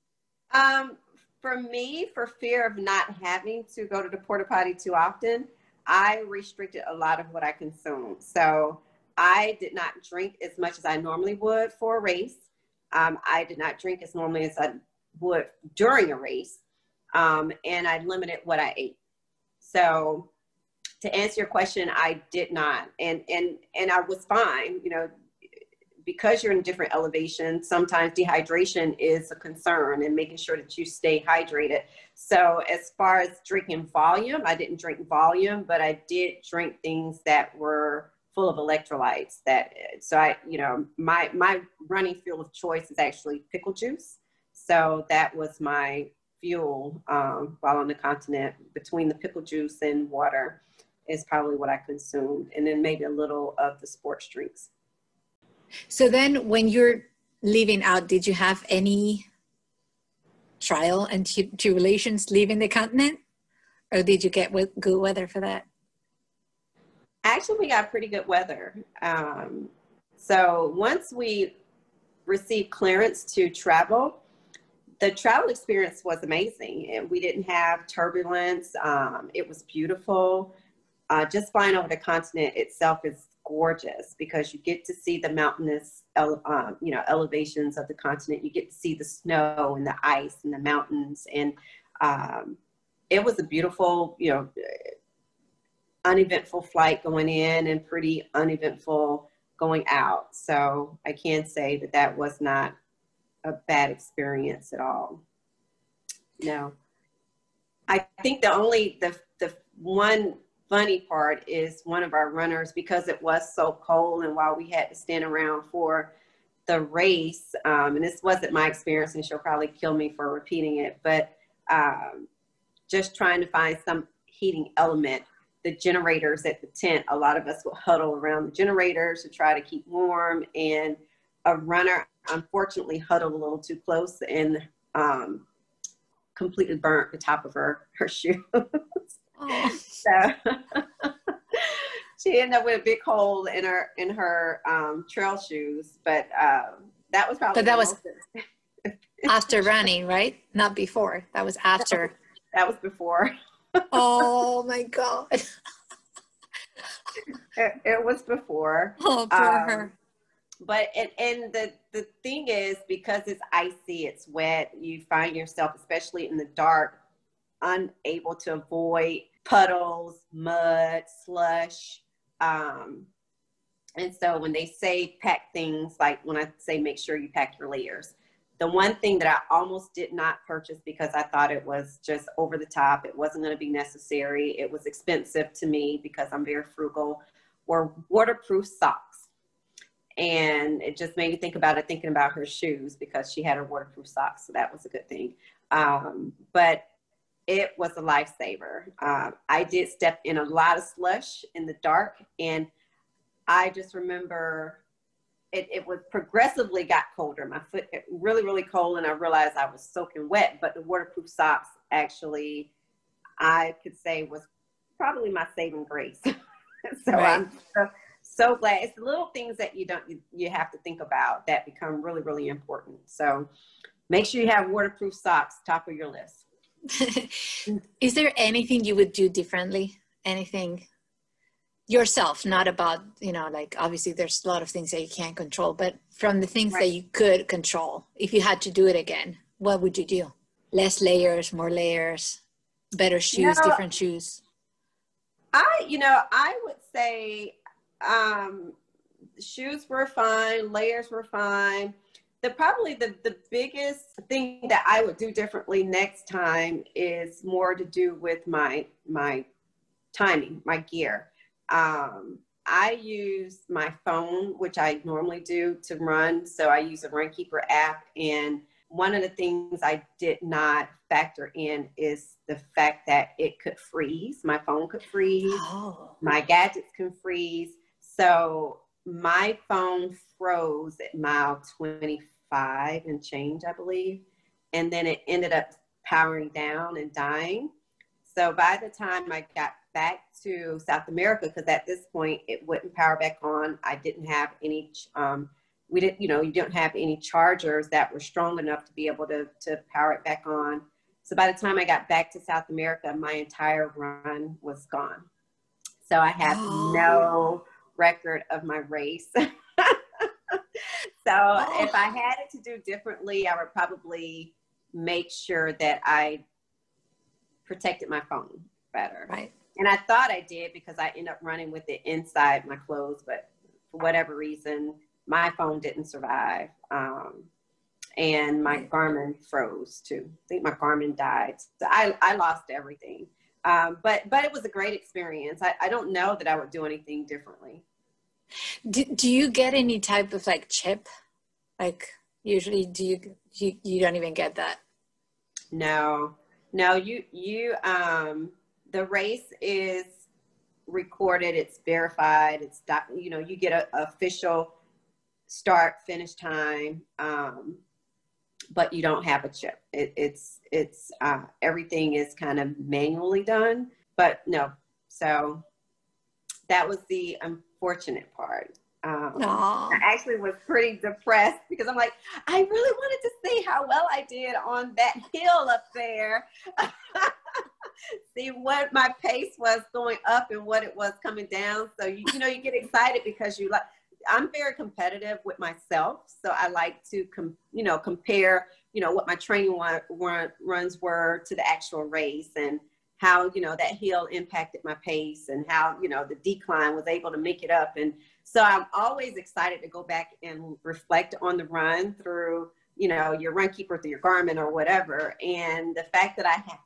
B: Um, for me, for fear of not having to go to the porta potty too often, I restricted a lot of what I consumed. So I did not drink as much as I normally would for a race. Um, I did not drink as normally as I would during a race. Um, and I limited what I ate. So to answer your question, I did not. And, and, and I was fine, you know, because you're in different elevations, sometimes dehydration is a concern, and making sure that you stay hydrated. So as far as drinking volume, I didn't drink volume, but I did drink things that were full of electrolytes. That so I, you know, my my running fuel of choice is actually pickle juice. So that was my fuel um, while on the continent. Between the pickle juice and water is probably what I consumed, and then maybe a little of the sports drinks.
A: So then when you're leaving out, did you have any trial and tri- tribulations leaving the continent? Or did you get w- good weather for that?
B: Actually, we got pretty good weather. Um, so once we received clearance to travel, the travel experience was amazing. And we didn't have turbulence. Um, it was beautiful. Uh, just flying over the continent itself is gorgeous because you get to see the mountainous, ele- um, you know, elevations of the continent. You get to see the snow and the ice and the mountains. And um, it was a beautiful, you know, uneventful flight going in and pretty uneventful going out. So I can say that that was not a bad experience at all. No. I think the only, the, the one funny part is one of our runners, because it was so cold and while we had to stand around for the race, um, and this wasn't my experience and she'll probably kill me for repeating it, but um, just trying to find some heating element, the generators at the tent, a lot of us would huddle around the generators to try to keep warm, and a runner unfortunately huddled a little too close and um, completely burnt the top of her, her shoe.
A: Oh.
B: So she ended up with a big hole in her in her um, trail shoes, but um, that was probably.
A: But that was after running, right? Not before. That was after.
B: That was before.
A: Oh my God.
B: It, it was before.
A: Oh, poor um, her.
B: But and, and the the thing is, because it's icy, it's wet, you find yourself, especially in the dark, unable to avoid puddles, mud, slush. Um, and so when they say pack things, like when I say make sure you pack your layers, the one thing that I almost did not purchase because I thought it was just over the top, it wasn't going to be necessary, it was expensive to me because I'm very frugal, were waterproof socks. And it just made me think about it, thinking about her shoes, because she had her waterproof socks. So that was a good thing. Um, but it was a lifesaver. Um, I did step in a lot of slush in the dark, and I just remember it, it was progressively got colder. My foot really, really cold, and I realized I was soaking wet, but the waterproof socks actually, I could say, was probably my saving grace. So right. I'm so, so glad. It's the little things that you don't, you, you have to think about that become really, really important. So make sure you have waterproof socks, top of your list.
A: Is there anything you would do differently? Anything yourself, not about, you know, like obviously there's a lot of things that you can't control, but from the things right. that you could control, if you had to do it again, what would you do? Less layers, more layers, better shoes, no, different shoes?
B: I, you know, I would say um, shoes were fine, layers were fine. The probably the, the biggest thing that I would do differently next time is more to do with my my timing, my gear. Um, I use my phone, which I normally do to run. So I use a Runkeeper app. And one of the things I did not factor in is the fact that it could freeze. My phone could freeze. Oh. My gadgets can freeze. So my phone froze at mile twenty-five and change, I believe. And then it ended up powering down and dying. So by the time I got back to South America, because at this point it wouldn't power back on, I didn't have any, um, we didn't, you know, you don't have any chargers that were strong enough to be able to, to power it back on. So by the time I got back to South America, my entire run was gone. So I have oh. no record of my race. So oh. if I had it to do differently, I would probably make sure that I protected my phone better.
A: Right.
B: And I thought I did because I ended up running with it inside my clothes, but for whatever reason, my phone didn't survive. Um, and my Garmin froze too. I think my Garmin died. So I, I lost everything. Um, but, but it was a great experience. I, I don't know that I would do anything differently.
A: Do, do you get any type of like chip? Like usually do you, you, you don't even get that?
B: No, no, you, you, um, the race is recorded. It's verified. It's, you know, you get a, a official start, finish time. Um, but you don't have a chip. It, it's, it's, uh, everything is kind of manually done, but no. So that was the unfortunate part. Um, I actually was pretty depressed because I'm like, I really wanted to see how well I did on that hill up there. See what my pace was going up and what it was coming down. So, you, you know, you get excited because you like, I'm very competitive with myself. So I like to, com, you know, compare, you know, what my training run, run, runs were to the actual race. And how, you know, that hill impacted my pace and how, you know, the decline was able to make it up. And so I'm always excited to go back and reflect on the run through, you know, your Runkeeper, through your Garmin or whatever. And the fact that I have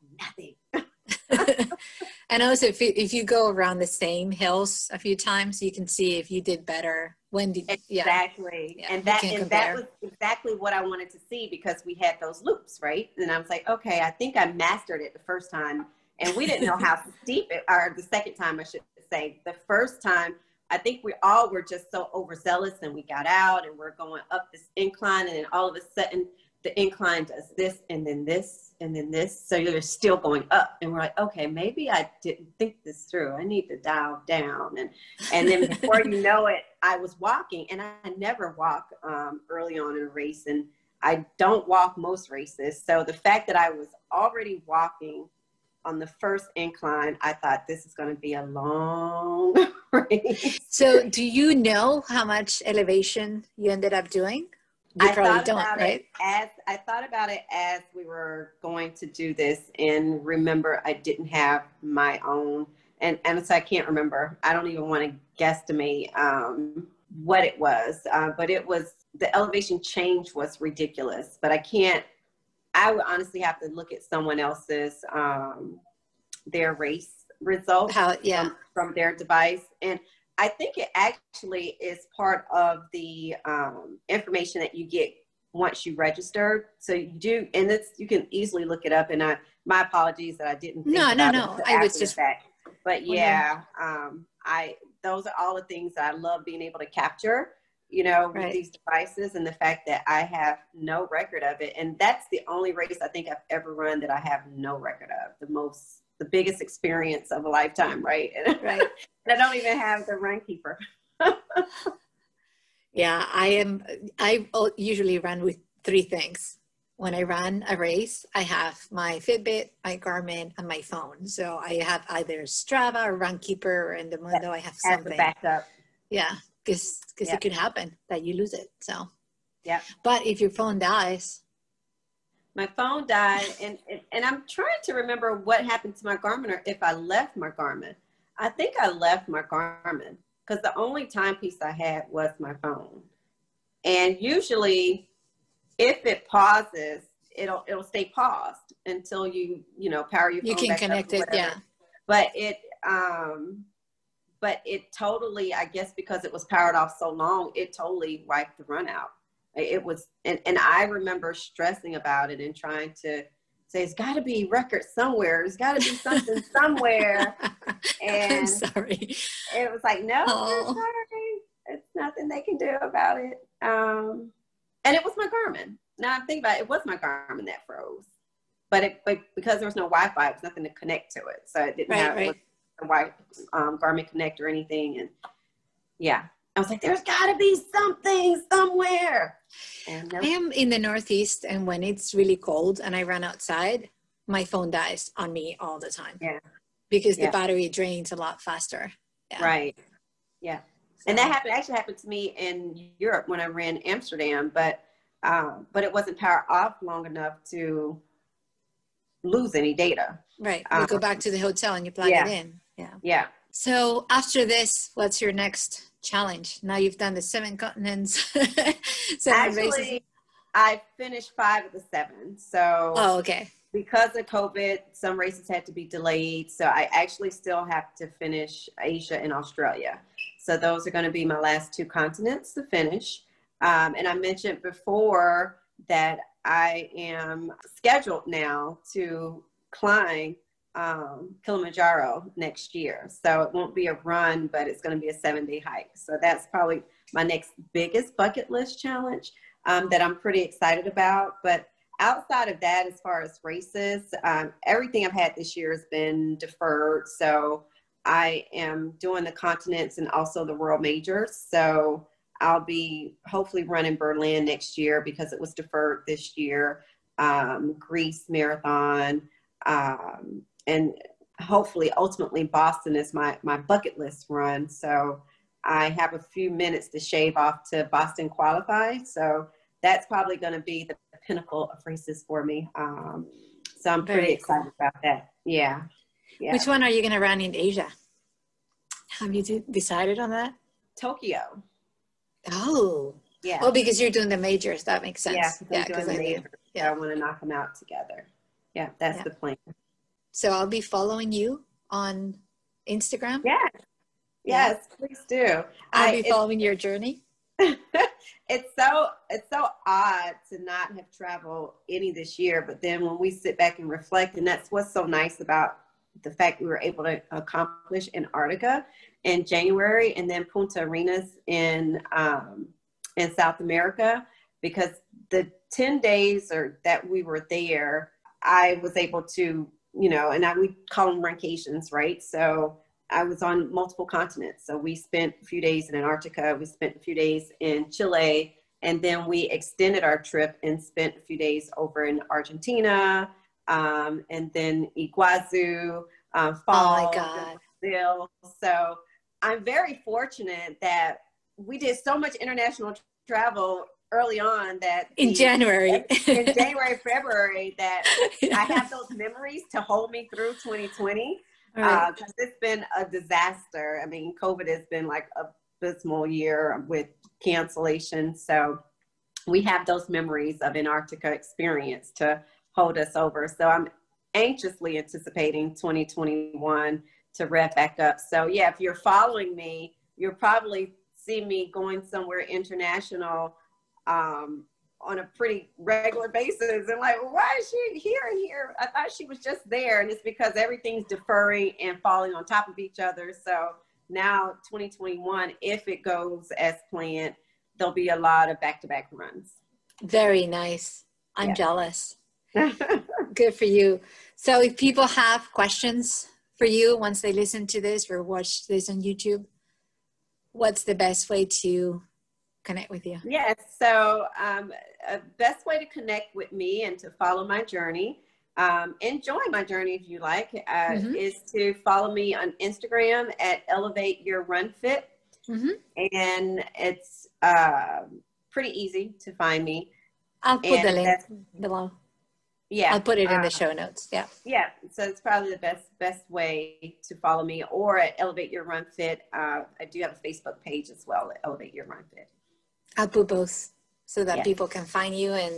B: nothing.
A: And also, if you, if you go around the same hills a few times, you can see if you did better. When did
B: exactly?
A: Yeah,
B: and that and compare. That was exactly what I wanted to see, because we had those loops, right? And I was like, okay, I think I mastered it the first time, and we didn't know how steep it, or the second time, I should say. The first time, I think we all were just so overzealous, and we got out and we're going up this incline, and then all of a sudden the incline does this and then this and then this. So you're still going up, and we're like, okay, maybe I didn't think this through. I need to dial down. And, and then before you know it, I was walking, and I never walk um, early on in a race, and I don't walk most races. So the fact that I was already walking on the first incline, I thought this is going to be a long race.
A: So do you know how much elevation you ended up doing? You
B: I
A: probably
B: thought
A: don't,
B: about
A: right?
B: it as I thought about it as we were going to do this, and remember, I didn't have my own, and and so I can't remember. I don't even want to guesstimate um, what it was, uh, but it was, the elevation change was ridiculous. But I can't. I would honestly have to look at someone else's um, their race results
A: How, yeah.
B: from, from their device. And I think it actually is part of the um, information that you get once you register. So you do, and it's, you can easily look it up. And I, my apologies that I didn't think
A: no,
B: about
A: no, no. I was just,
B: fact. But yeah, um, I, those are all the things that I love being able to capture, you know, with
A: right.
B: these devices, and the fact that I have no record of it. And that's the only race I think I've ever run that I have no record of. The most, the biggest experience of a lifetime, right?
A: Right.
B: And I don't even have the Runkeeper.
A: Yeah, I am. I usually run with three things. When I run a race, I have my Fitbit, my Garmin, and my phone. So I have either Strava or Runkeeper, or in the window I have something.
B: As a backup.
A: Yeah, because because
B: yep.
A: it could happen that you lose it. So.
B: Yeah.
A: But if your phone dies.
B: My phone died, and, and and I'm trying to remember what happened to my Garmin, or if I left my Garmin. I think I left my Garmin, because the only timepiece I had was my phone. And usually, if it pauses, it'll it'll stay paused until you you know power your phone
A: you can
B: back
A: connect
B: up
A: it, yeah.
B: But it um, but it totally, I guess, because it was powered off so long, it totally wiped the run out. It was, and, and I remember stressing about it and trying to say, it's got to be record somewhere. There's got to be something somewhere. And
A: I'm sorry.
B: It was like, no,
A: oh.
B: sorry. It's nothing they can do about it. Um, and it was my Garmin. Now I'm thinking about it, it was my Garmin that froze. But, it, but because there was no Wi-Fi, it was nothing to connect to it. So it didn't
A: right,
B: have
A: right.
B: a wi- um, Garmin Connect or anything. And yeah. I was like, there's got to be something somewhere. And
A: I am in the Northeast, and when it's really cold and I run outside, my phone dies on me all the time.
B: Yeah.
A: Because
B: yeah.
A: the battery drains a lot faster. Yeah.
B: Right. Yeah. So. And that happened actually happened to me in Europe when I ran Amsterdam, but um, but it wasn't power off long enough to lose any data.
A: Right. You um, go back to the hotel and you plug
B: yeah.
A: it in. Yeah.
B: Yeah.
A: So after this, what's your next challenge? Now you've done the seven continents. seven
B: Actually, races. I finished five of the seven. So
A: oh, okay.
B: Because of COVID, some races had to be delayed. So I actually still have to finish Asia and Australia. So those are going to be my last two continents to finish. Um, and I mentioned before that I am scheduled now to climb um Kilimanjaro next year. So it won't be a run, but it's going to be a seven day hike. So that's probably my next biggest bucket list challenge um, that I'm pretty excited about. But outside of that, as far as races, um, everything I've had this year has been deferred. So I am doing the continents and also the world majors. So I'll be hopefully running Berlin next year because it was deferred this year. Um, Greece marathon, um, and hopefully ultimately Boston is my, my bucket list run. So I have a few minutes to shave off to Boston qualify. So that's probably going to be the pinnacle of races for me. Um, so I'm pretty
A: Very
B: excited
A: cool.
B: about that. Yeah. Yeah.
A: Which one are you going to run in Asia? Have you de- decided on that?
B: Tokyo.
A: Oh.
B: Yeah.
A: Oh, because you're doing the majors. That makes sense.
B: Yeah, because
A: Yeah,
B: I'm doing
A: because
B: the
A: I
B: majors.
A: knew.
B: So
A: Yeah.
B: I want to knock them out together. Yeah, that's
A: Yeah.
B: the plan.
A: So I'll be following you on Instagram.
B: Yeah. Yes, yeah. Please do.
A: I'll
B: I,
A: be following your journey.
B: It's so it's so odd to not have traveled any this year, but then when we sit back and reflect, and that's what's so nice about the fact we were able to accomplish Antarctica in January, and then Punta Arenas in um, in South America, because the ten days or that we were there, I was able to, you know, and I we call them runcations, right? So I was on multiple continents. So we spent a few days in Antarctica, we spent a few days in Chile, and then we extended our trip and spent a few days over in Argentina, um, and then Iguazu, um, Falls,
A: oh my God.
B: Brazil. So I'm very fortunate that we did so much international travel early on that
A: in
B: the,
A: January,
B: in January, February, that I have those memories to hold me through twenty twenty. Right. Uh, it's been a disaster. I mean, COVID has been like a abysmal year with cancellation. So we have those memories of Antarctica experience to hold us over. So I'm anxiously anticipating twenty twenty-one to rev back up. So yeah, if you're following me, you'll probably see me going somewhere international um, on a pretty regular basis. And like, why is she here and here? I thought she was just there. And it's because everything's deferring and falling on top of each other. So now twenty twenty-one, if it goes as planned, there'll be a lot of back-to-back runs.
A: Very nice. I'm
B: yeah.
A: jealous. Good for you. So if people have questions for you once they listen to this or watch this on YouTube, what's the best way to connect with you?
B: Yes. So um, a best way to connect with me and to follow my journey, um, and join my journey if you like, uh, mm-hmm. is to follow me on Instagram at Elevate Your Run Fit. Mm-hmm. And it's uh, pretty easy to find me.
A: I'll put and the link below.
B: Yeah.
A: I'll put it in
B: uh,
A: the show notes. Yeah.
B: Yeah. So it's probably the best, best way to follow me, or at Elevate Your Run Fit. Uh, I do have a Facebook page as well at Elevate Your Run Fit.
A: I'll put both so that
B: yeah.
A: people can find you and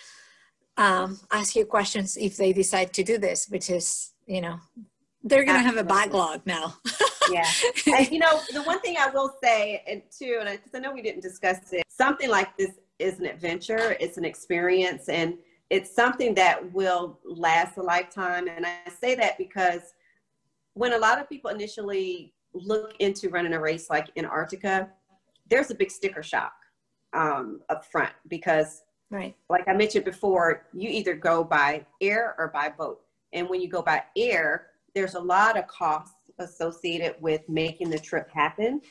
A: um, ask you questions if they decide to do this, which is, you know, they're going to have a backlog now.
B: Yeah. And, you know, the one thing I will say, and too, and because I, I know we didn't discuss it, something like this is an adventure, it's an experience, and it's something that will last a lifetime. And I say that because when a lot of people initially look into running a race like Antarctica, there's a big sticker shock um, up front because,
A: right.
B: like I mentioned before, you either go by air or by boat. And when you go by air, there's a lot of costs associated with making the trip happen.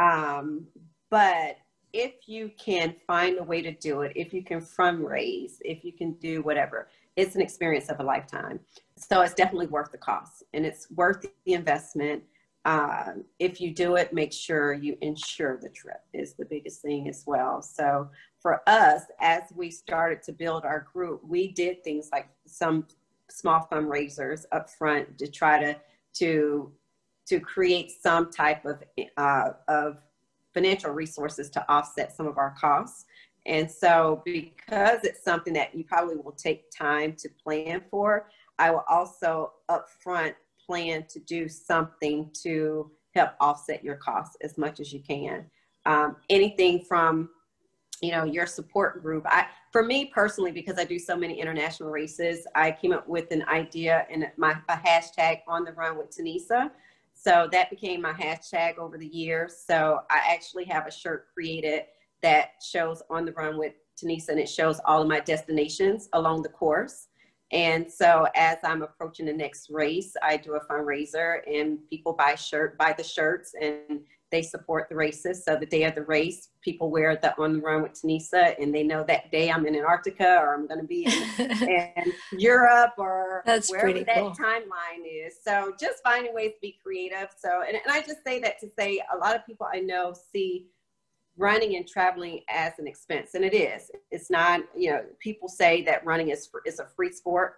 B: Um, but if you can find a way to do it, if you can fundraise, if you can do whatever, it's an experience of a lifetime. So it's definitely worth the cost, and it's worth the investment. Uh, if you do it, make sure you insure the trip is the biggest thing as well. So for us, as we started to build our group, we did things like some small fundraisers up front to try to, to, to create some type of, uh, of financial resources to offset some of our costs. And so because it's something that you probably will take time to plan for, I will also upfront plan to do something to help offset your costs as much as you can. Um, anything from, you know, your support group. I, for me personally, because I do so many international races, I came up with an idea and my a hashtag on the run with Tanisa. So that became my hashtag over the years. So I actually have a shirt created that shows on the run with Tanisa, and it shows all of my destinations along the course. And so as I'm approaching the next race, I do a fundraiser and people buy shirt, buy the shirts, and they support the races. So the day of the race, people wear the On the Run with Tanisa, and they know that day I'm in Antarctica or I'm going to be in, in Europe or
A: That's
B: wherever
A: pretty
B: that
A: cool.
B: timeline is. So just finding ways to be creative. So, and, and I just say that to say a lot of people I know see running and traveling as an expense, and it is. It's not, you know, people say that running is, is a free sport,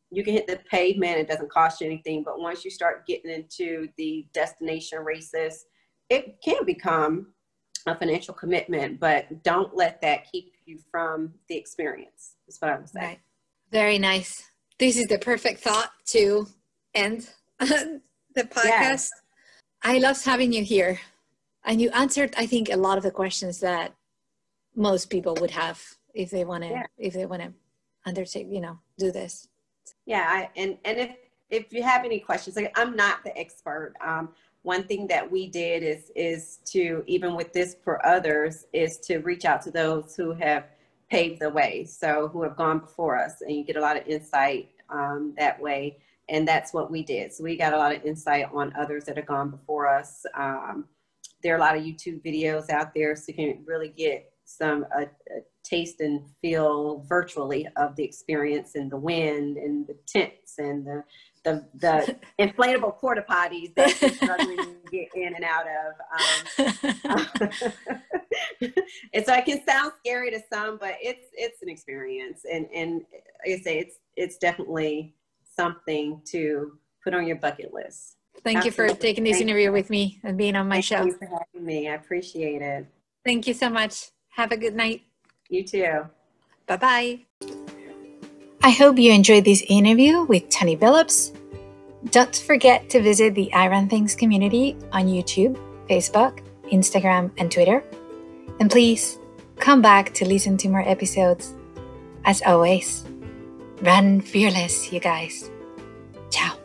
B: you can hit the pavement, it doesn't cost you anything. But once you start getting into the destination races, it can become a financial commitment, but don't let that keep you from the experience. That's what I would say.
A: Right. Very nice. This is the perfect thought to end the podcast. Yes. I loved having you here. And you answered, I think, a lot of the questions that most people would have if they want to, yeah. if they want to undertake, you know, do this.
B: Yeah. I, and, and if, if you have any questions, like, I'm not the expert. Um, one thing that we did is, is to, even with this for others, is to reach out to those who have paved the way. So who have gone before us, and you get a lot of insight um, that way. And that's what we did. So we got a lot of insight on others that have gone before us. Um, there are a lot of YouTube videos out there, so you can really get some uh, uh, taste and feel virtually of the experience, and the wind and the tents and the the, the inflatable porta potties that you're struggling to get in and out of. Um, and so it can sound scary to some, but it's it's an experience, and and like I say, it's it's definitely something to put on your bucket list.
A: Thank Absolutely. you for taking this Thank interview you. with me and being on my
B: Thank
A: show.
B: Thank you for having me. I appreciate it.
A: Thank you so much. Have a good night.
B: You too.
A: Bye-bye. I hope you enjoyed this interview with Tony Billups. Don't forget to visit the I Run Things community on YouTube, Facebook, Instagram, and Twitter. And please come back to listen to more episodes. As always, run fearless, you guys. Ciao.